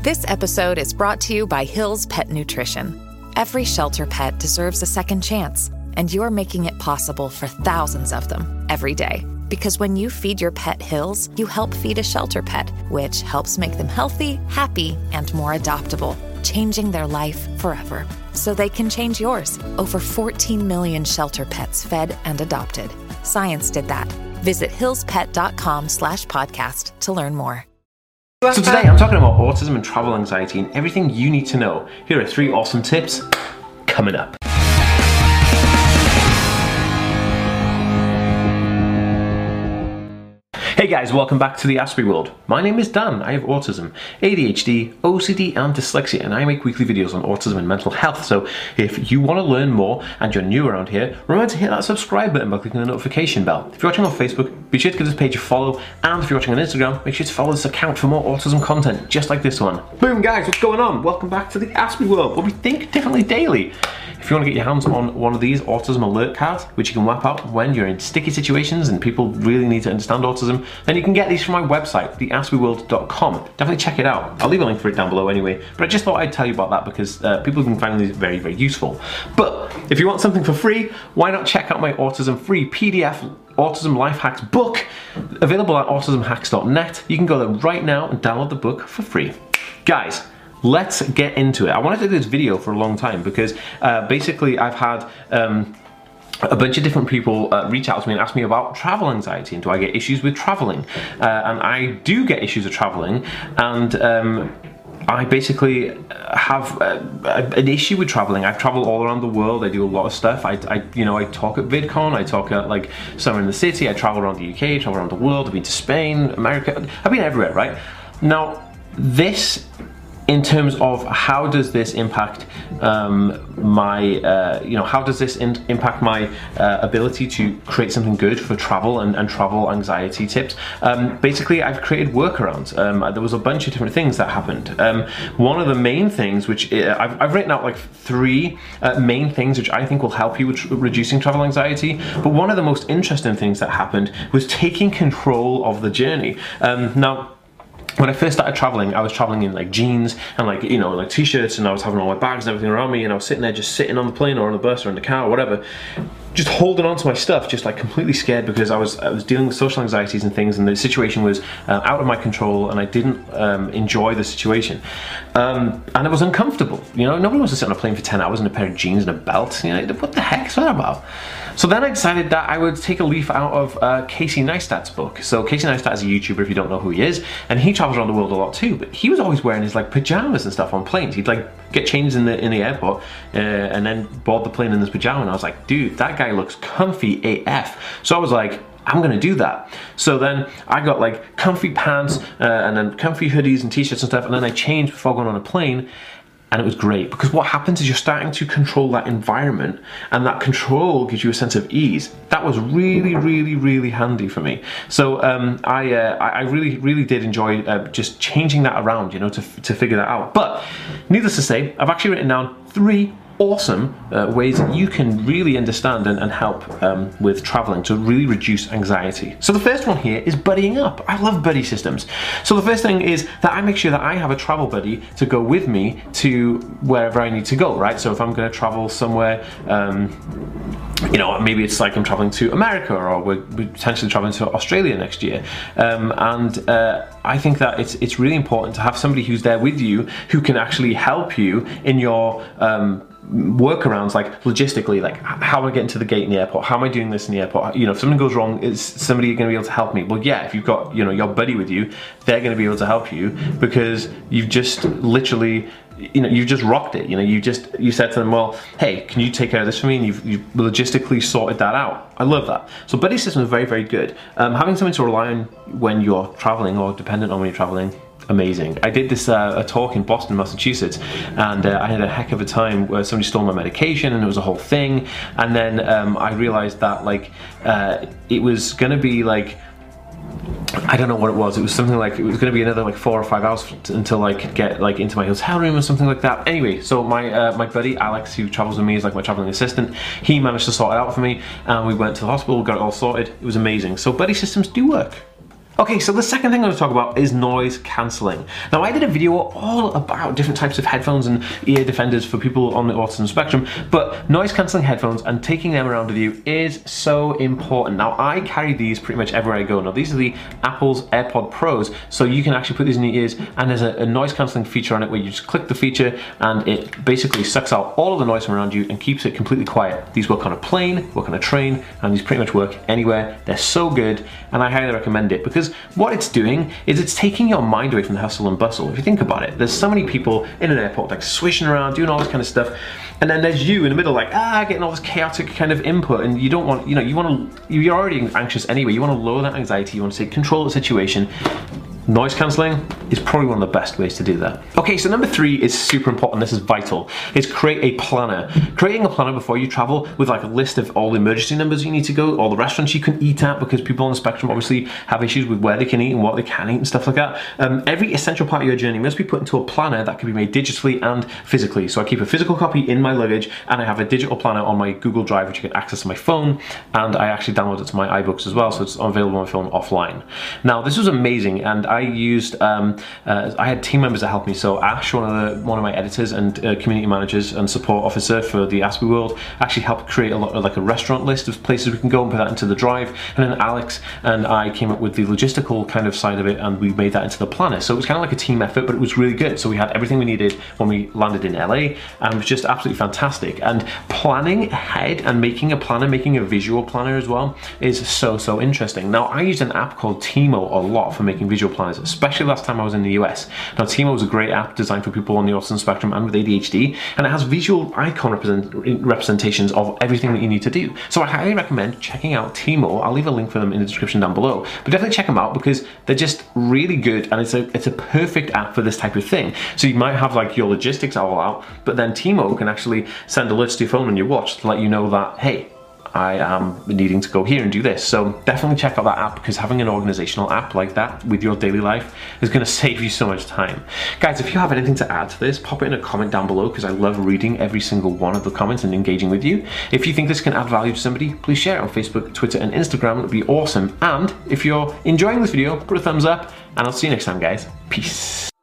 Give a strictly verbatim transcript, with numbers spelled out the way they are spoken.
This episode is brought to you by Hill's Pet Nutrition. Every shelter pet deserves a second chance, and you're making it possible for thousands of them every day. Because when you feed your pet Hill's, you help feed a shelter pet, which helps make them healthy, happy, and more adoptable, changing their life forever. So they can change yours. Over fourteen million shelter pets fed and adopted. Science did that. Visit hillspet.com slash podcast to learn more. So today I'm talking about autism and travel anxiety and everything you need to know. Here are three awesome tips coming up. Hey guys, welcome back to the Aspie World. My name is Dan. I have autism, A D H D, O C D and dyslexia, and I make weekly videos on autism and mental health. So if you want to learn more and you're new around here, remember to hit that subscribe button by clicking the notification bell. If you're watching on Facebook, be sure to give this page a follow, and if you're watching on Instagram, make sure to follow this account for more autism content just like this one. Boom guys, what's going on? Welcome back to the Aspie World, where we think differently daily. If you want to get your hands on one of these autism alert cards, which you can whap out when you're in sticky situations and people really need to understand autism, then you can get these from my website, the aspie world dot com. Definitely check it out. I'll leave a link for it down below anyway, but I just thought I'd tell you about that because uh, people have been finding these very, very useful. But if you want something for free, why not check out my autism free P D F Autism Life Hacks book, available at autism hacks dot net. You can go there right now and download the book for free. Guys, let's get into it. I wanted to do this video for a long time because uh, basically I've had um, a bunch of different people uh, reach out to me and ask me about travel anxiety and do I get issues with traveling, uh, and I do get issues with traveling, and um, I basically have uh, an issue with traveling. I've traveled all around the world. I do a lot of stuff. I, I, you know, I talk at VidCon. I talk at like Summer in the City. I travel around the U K. I travel around the world. I've been to Spain, America. I've been everywhere, right? Now, this, in terms of how does this impact um, my, uh, you know, how does this in impact my uh, ability to create something good for travel and, and travel anxiety tips? Um, basically, I've created workarounds. Um, there was a bunch of different things that happened. Um, one of the main things, which uh, I've, I've written out like three uh, main things which I think will help you with reducing travel anxiety. But one of the most interesting things that happened was taking control of the journey. Um, now, when I first started traveling, I was traveling in like jeans and like, you know, like t-shirts, and I was having all my bags and everything around me, and I was sitting there just sitting on the plane or on the bus or in the car or whatever, just holding on to my stuff, just like completely scared because I was I was dealing with social anxieties and things, and the situation was uh, out of my control, and I didn't um, enjoy the situation, um, and it was uncomfortable. You know, nobody wants to sit on a plane for ten hours in a pair of jeans and a belt. You know, what the heck is that about? So then I decided that I would take a leaf out of uh, Casey Neistat's book. So Casey Neistat is a YouTuber, if you don't know who he is, and he travels around the world a lot too, but he was always wearing his like pajamas and stuff on planes. He'd like get changed in the in the airport uh, and then board the plane in his pajama, and I was like, dude, that guy looks comfy A F. So I was like, I'm gonna do that. So then I got like comfy pants uh, and then comfy hoodies and t-shirts and stuff, and then I changed before going on a plane. And it was great because what happens is you're starting to control that environment, and that control gives you a sense of ease. That was really, really, really handy for me. So um, I, uh, I really, really did enjoy uh, just changing that around, you know, to, to figure that out. But needless to say, I've actually written down three awesome uh, ways that you can really understand and, and help um, with traveling to really reduce anxiety. So the first one here is buddying up. I love buddy systems. So the first thing is that I make sure that I have a travel buddy to go with me to wherever I need to go, right? So if I'm going to travel somewhere, um, you know, maybe it's like I'm traveling to America, or we're potentially traveling to Australia next year, um, and uh, I think that it's it's really important to have somebody who's there with you who can actually help you in your um, workarounds, like logistically, like how am I getting to the gate in the airport? How am I doing this in the airport? You know, if something goes wrong, is somebody going to be able to help me? Well, yeah, if you've got, you know, your buddy with you, they're going to be able to help you because you've just literally, you know, you've just rocked it. You know, you just, you said to them, well, hey, can you take care of this for me? And you've, you've logistically sorted that out. I love that. So buddy system is very, very good. Um, having something to rely on when you're traveling or dependent on when you're traveling, amazing. I did this uh, a talk in Boston, Massachusetts, and uh, I had a heck of a time where somebody stole my medication, and it was a whole thing. And then um, I realized that like uh, it was gonna be like, I don't know what it was. It was something like, it was going to be another like four or five hours until I could get like into my hotel room or something like that. Anyway, so my uh, my buddy Alex, who travels with me, is like my traveling assistant. He managed to sort it out for me, and we went to the hospital, got it all sorted. It was amazing. So buddy systems do work. Okay, so the second thing I'm going to talk about is noise cancelling. Now, I did a video all about different types of headphones and ear defenders for people on the autism spectrum, but noise cancelling headphones and taking them around with you is so important. Now, I carry these pretty much everywhere I go. Now, these are the Apple's AirPod Pros, so you can actually put these in your ears, and there's a, a noise cancelling feature on it where you just click the feature and it basically sucks out all of the noise from around you and keeps it completely quiet. These work on a plane, work on a train, and these pretty much work anywhere. They're so good, and I highly recommend it because what it's doing is it's taking your mind away from the hustle and bustle. If you think about it, there's so many people in an airport like swishing around, doing all this kind of stuff, and then there's you in the middle like, ah, getting all this chaotic kind of input, and you don't want, you know, you want to, you're already anxious anyway, you want to lower that anxiety, you want to take control of the situation. Noise cancelling is probably one of the best ways to do that. Okay, so number three is super important. This is vital. It's create a planner. Creating a planner before you travel with like a list of all the emergency numbers you need to go, all the restaurants you can eat at, because people on the spectrum obviously have issues with where they can eat and what they can eat and stuff like that. Um, every essential part of your journey must be put into a planner that can be made digitally and physically. So I keep a physical copy in my luggage, and I have a digital planner on my Google Drive, which you can access on my phone, and I actually download it to my iBooks as well, so it's available on my phone offline. Now, this was amazing, and I I used, um, uh, I had team members that helped me. So Ash, one of the one of my editors and uh, community managers and support officer for the Aspie World, actually helped create a lot of like a restaurant list of places we can go and put that into the drive. And then Alex and I came up with the logistical kind of side of it, and we made that into the planner. So it was kind of like a team effort, but it was really good. So we had everything we needed when we landed in L A, and it was just absolutely fantastic. And planning ahead and making a planner, making a visual planner as well, is so, so interesting. Now, I used an app called Timo a lot for making visual planners, especially last time I was in the U S. Now, Timo is a great app designed for people on the autism spectrum and with A D H D, and it has visual icon represent representations of everything that you need to do. So I highly recommend checking out Timo. I'll leave a link for them in the description down below, but definitely check them out because they're just really good, and it's a it's a perfect app for this type of thing. So you might have like your logistics all out, but then Timo can actually send alerts to your phone and your watch to let you know that, hey, I am needing to go here and do this. So definitely check out that app, because having an organizational app like that with your daily life is going to save you so much time. Guys, if you have anything to add to this, pop it in a comment down below, because I love reading every single one of the comments and engaging with you. If you think this can add value to somebody, please share it on Facebook, Twitter, and Instagram. It would be awesome. And if you're enjoying this video, put a thumbs up, and I'll see you next time, guys. Peace.